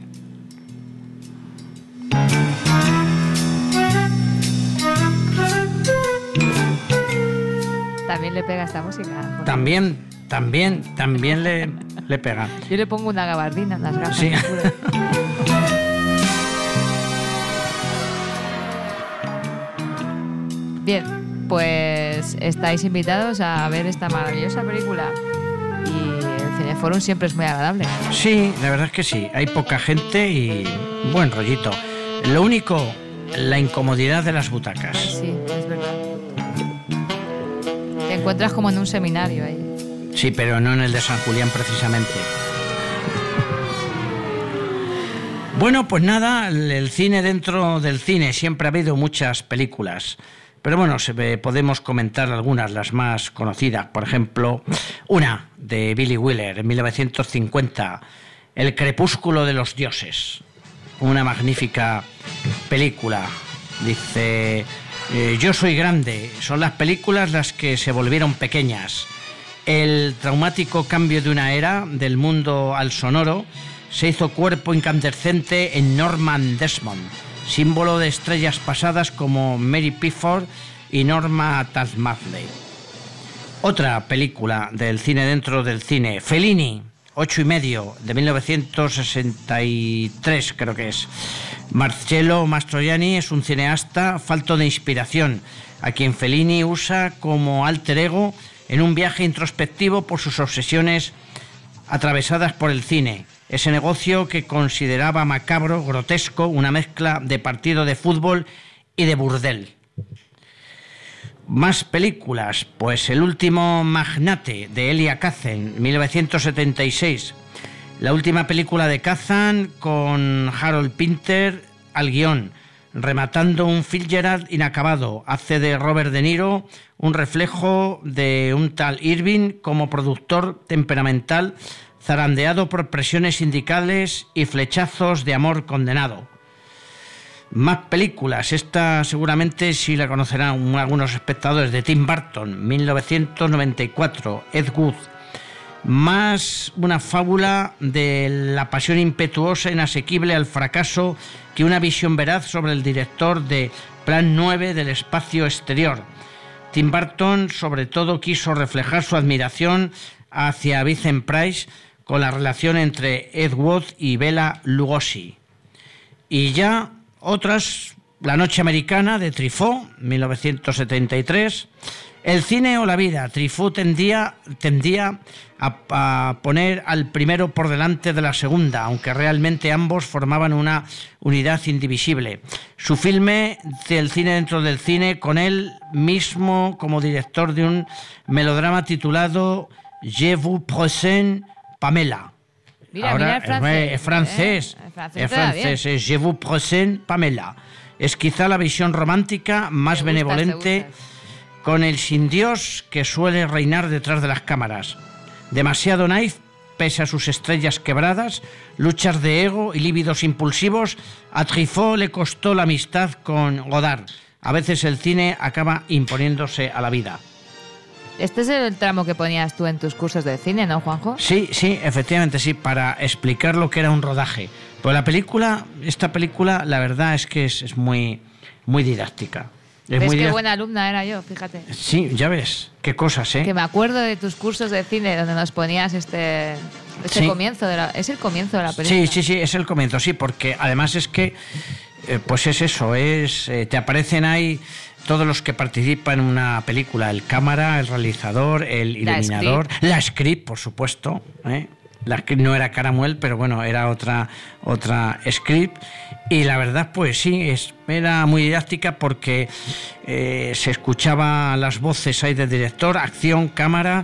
También le pega esta música. José. También, también, también le, le pega. Yo le pongo una gabardina en las gafas. Sí. Bien, pues estáis invitados a ver esta maravillosa película. Y el Cineforum siempre es muy agradable. Sí, la verdad es que sí. Hay poca gente y buen rollito. Lo único, la incomodidad de las butacas. Sí, es verdad. Te encuentras como en un seminario ahí. Sí, pero no en el de San Julián precisamente. Bueno, pues nada, el cine dentro del cine. Siempre ha habido muchas películas. Pero bueno, se ve, podemos comentar algunas, las más conocidas. Por ejemplo, una de Billy Wilder en mil novecientos cincuenta, El crepúsculo de los dioses. Una magnífica película. Dice, eh, yo soy grande. Son las películas las que se volvieron pequeñas. El traumático cambio de una era, del mundo al sonoro, se hizo cuerpo incandescente en Norman Desmond, símbolo de estrellas pasadas como Mary Pickford y Norma Tasmadley. Otra película del cine dentro del cine, Fellini, ocho y medio, de mil novecientos sesenta y tres creo que es. Marcello Mastroianni es un cineasta falto de inspiración, a quien Fellini usa como alter ego en un viaje introspectivo por sus obsesiones atravesadas por el cine. Ese negocio que consideraba macabro, grotesco, una mezcla de partido de fútbol y de burdel. Más películas, pues El último magnate, de Elia Kazan, mil novecientos setenta y seis. La última película de Kazan con Harold Pinter al guión, rematando un Fitzgerald inacabado. Hace de Robert De Niro un reflejo de un tal Irving como productor temperamental, zarandeado por presiones sindicales y flechazos de amor condenado. Más películas, esta seguramente sí la conocerán algunos espectadores, de Tim Burton, mil novecientos noventa y cuatro, Ed Wood. Más una fábula de la pasión impetuosa e inasequible al fracaso que una visión veraz sobre el director de Plan nueve del espacio exterior. Tim Burton sobre todo quiso reflejar su admiración hacia Vincent Price con la relación entre Ed Wood y Bela Lugosi. Y ya otras, La noche americana de Truffaut, mil novecientos setenta y tres. El cine o la vida, Truffaut tendía, tendía a, a poner al primero por delante de la segunda, aunque realmente ambos formaban una unidad indivisible. Su filme del cine dentro del cine, con él mismo como director de un melodrama titulado Je vous présente Pamela. Mira, Ahora, mira el francés. Es francés, ¿eh? El francés es, te da francés bien. es Je vous présente Pamela. Es quizá la visión romántica más Te gusta, benevolente te gusta. con el sin Dios que suele reinar detrás de las cámaras. Demasiado naif, pese a sus estrellas quebradas, luchas de ego y líbidos impulsivos, a Truffaut le costó la amistad con Godard. A veces el cine acaba imponiéndose a la vida. Este es el tramo que ponías tú en tus cursos de cine, ¿no, Juanjo? Sí, sí, efectivamente, sí, para explicar lo que era un rodaje. Pues la película, esta película, la verdad es que es, es muy, muy didáctica. Es ¿Ves muy qué didáctica. buena alumna era yo? Fíjate. Sí, ya ves, qué cosas, ¿eh? Que me acuerdo de tus cursos de cine donde nos ponías este, este Sí. comienzo de la, es el comienzo de la película. Sí, sí, sí, es el comienzo, sí, porque además es que, eh, pues es eso, es eh, te aparecen ahí todos los que participan en una película, el cámara, el realizador, el La iluminador, script. la script, por supuesto, ¿eh? La script no era Caramuel, pero bueno, era otra otra script. Y la verdad, pues sí, es, era muy didáctica porque eh, se escuchaba las voces ahí del director, acción, cámara,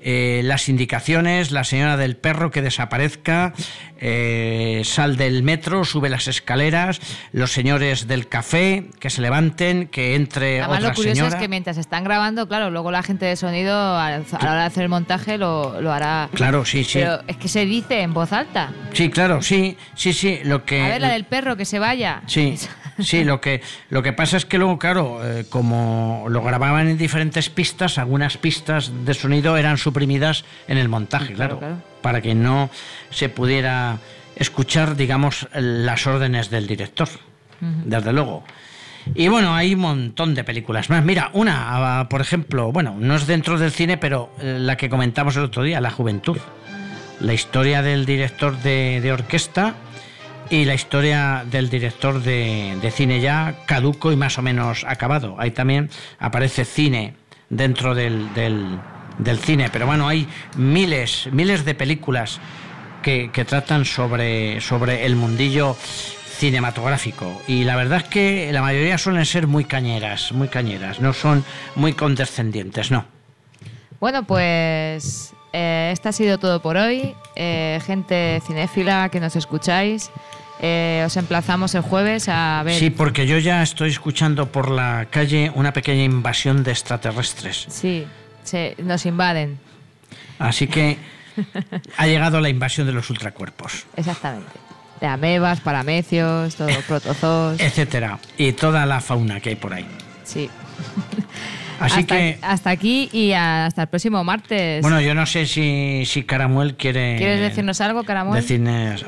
eh, las indicaciones, la señora del perro que desaparezca, eh, sal del metro, sube las escaleras, los señores del café que se levanten, que entre Además, otra lo curioso señora. es que mientras están grabando, claro, luego la gente de sonido a la hora de hacer el montaje lo, lo hará. Claro, sí, sí. Pero es que se dice en voz alta. Sí, claro, sí, sí, sí. Lo que, A ver, la del perro, que se vaya. Sí, sí, lo que, lo que pasa es que luego, claro, eh, como lo grababan en diferentes pistas, algunas pistas de sonido eran suprimidas en el montaje, claro, claro, claro. para que no se pudiera escuchar, digamos, las órdenes del director, uh-huh. desde luego. Y bueno, hay un montón de películas más. Mira, una, por ejemplo, bueno, no es dentro del cine, pero la que comentamos el otro día, La Juventud. La historia del director de, de orquesta y la historia del director de, de cine ya caduco y más o menos acabado. Ahí también aparece cine dentro del, del, del cine, pero bueno, hay miles, miles de películas que, que tratan sobre, sobre el mundillo cinematográfico, y la verdad es que la mayoría suelen ser muy cañeras, muy cañeras, no son muy condescendientes, no. Bueno, pues eh, esto ha sido todo por hoy. Eh, gente cinéfila que nos escucháis, eh, os emplazamos el jueves a ver... Sí, porque yo ya estoy escuchando por la calle una pequeña invasión de extraterrestres. Sí, se, nos invaden. Así que ha llegado la invasión de los ultracuerpos. Exactamente. De amebas, paramecios, todo, protozoos, etcétera, y toda la fauna que hay por ahí. Sí. Así hasta, que hasta aquí y hasta el próximo martes. Bueno, yo no sé si, si Caramuel quiere. ¿Quieres decirnos algo, Caramuel? Decirnos...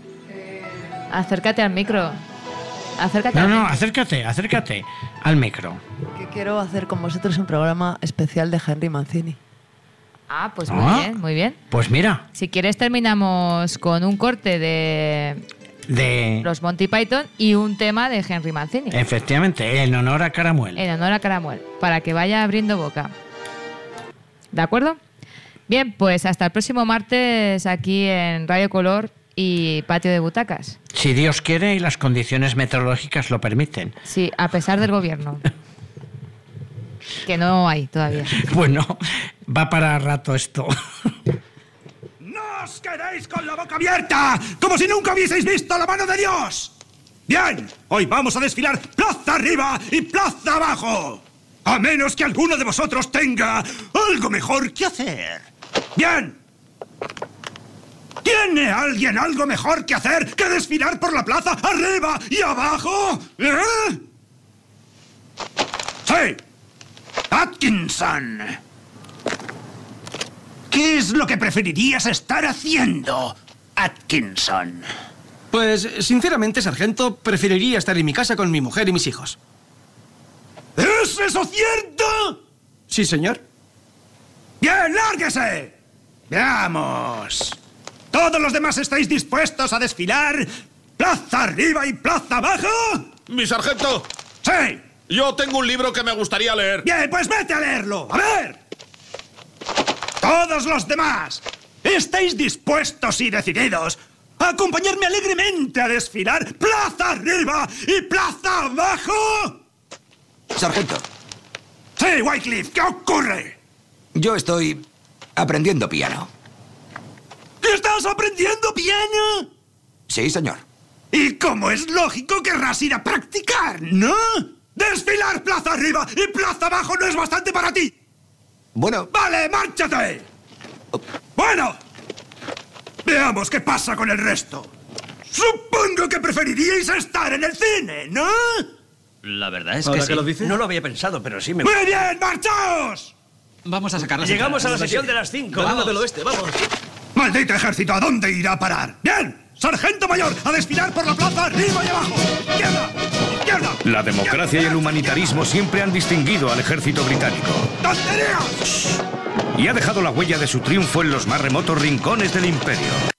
Acércate al micro. Acércate. No, al no, micro. acércate, acércate al micro. Que quiero hacer con vosotros un programa especial de Henry Mancini. Ah, pues muy Ah, bien, muy bien. Pues mira. Si quieres terminamos con un corte de, de los Monty Python y un tema de Henry Mancini. Efectivamente, en honor a Caramuel. En honor a Caramuel, para que vaya abriendo boca. ¿De acuerdo? Bien, pues hasta el próximo martes aquí en Radio Color y Patio de Butacas. Si Dios quiere y las condiciones meteorológicas lo permiten. Sí, a pesar del gobierno. Que no hay todavía. Bueno, va para rato esto. ¡No os quedéis con la boca abierta! ¡Como si nunca hubieseis visto la mano de Dios! Bien, hoy vamos a desfilar plaza arriba y plaza abajo. A menos que alguno de vosotros tenga algo mejor que hacer. Bien. ¿Tiene alguien algo mejor que hacer que desfilar por la plaza arriba y abajo? ¿Eh? Sí. Atkinson. ¿Qué es lo que preferirías estar haciendo, Atkinson? Pues, sinceramente, sargento, preferiría estar en mi casa con mi mujer y mis hijos. ¿Es eso cierto? Sí, señor. ¡Bien, lárguese! Veamos. ¿Todos los demás estáis dispuestos a desfilar plaza arriba y plaza abajo? ¡Mi sargento! ¡Sí! Yo tengo un libro que me gustaría leer. Bien, pues vete a leerlo. A ver. Todos los demás, ¿estáis dispuestos y decididos a acompañarme alegremente a desfilar plaza arriba y plaza abajo? Sargento. Sí, Wycliffe, ¿qué ocurre? Yo estoy aprendiendo piano. ¿Estás aprendiendo piano? Sí, señor. Y como es lógico, querrás ir a practicar, ¿no? Desfilar plaza arriba y plaza abajo no es bastante para ti. Bueno. Vale, márchate. Bueno. Veamos qué pasa con el resto. Supongo que preferiríais estar en el cine, ¿no? La verdad es ¿Ahora que, que sí. lo dice? No lo había pensado, pero sí me... ¡Muy bien, marchaos! Vamos a sacar las Llegamos entradas. a la sesión de las cinco. Vamos del oeste, vamos. ¡Maldito ejército! ¿A dónde irá a parar? ¡Bien! ¡Sargento mayor! ¡A desfilar por la plaza arriba y abajo! ¡Izquierda! ¡Izquierda! La democracia y el humanitarismo siempre han distinguido al ejército británico. ¡Tonterías! Y ha dejado la huella de su triunfo en los más remotos rincones del imperio.